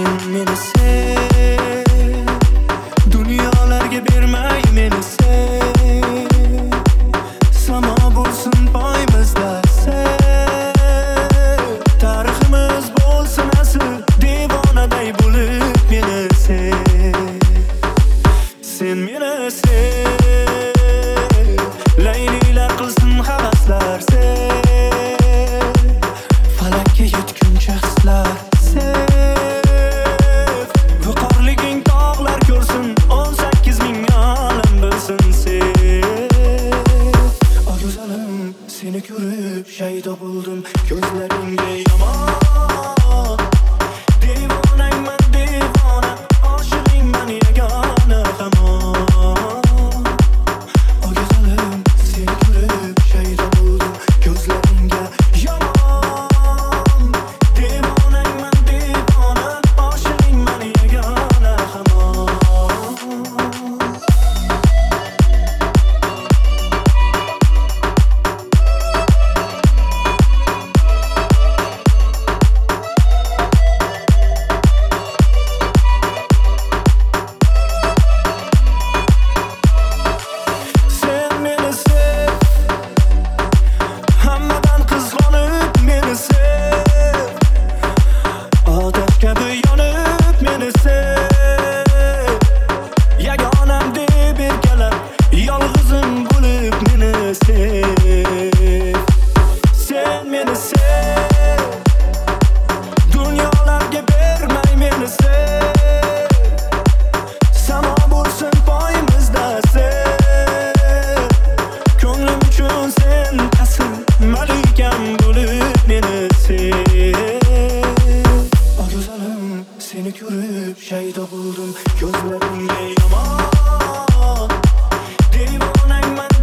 meni sev, dunyolarga bermay meni sev. Samo bo'lsin poymizda sev, tariximiz bo'lsin asl, devonaday bo'lib meni sev. Sen meni sev, laylilar qilsin havaslar sev, falakka yetguncha hislar sev. Viqorliging tog'lar ko'rsin, 18 ming olam bilsin sev. O go'zalim, seni ko'rib shaydo bo'ldim, ko'zlaringga yomon. Devonangman devona, oshig'ingman yagona hamon. O go'zalim, seni ko'rib shaydo bo'ldim, ko'zlaringga yomon. Devonangman devona, oshig'ingman yagona hamon. Sen meni sev, hammadan qizg'onib meni sev, odat kabi yonib meni sev. Yagonam deb erkalab, yolg'izim bo'lib meni sev. Sen meni sev, dunyolarga bermay meni sev. Samo bo'lsin poyimizda sev, ko'nglim uchun sen asl, malikam bo'lib meni sev. O go'zalim, seni ko'rib shaydo bo'ldim, ko'zlaringga yomon. Devonangman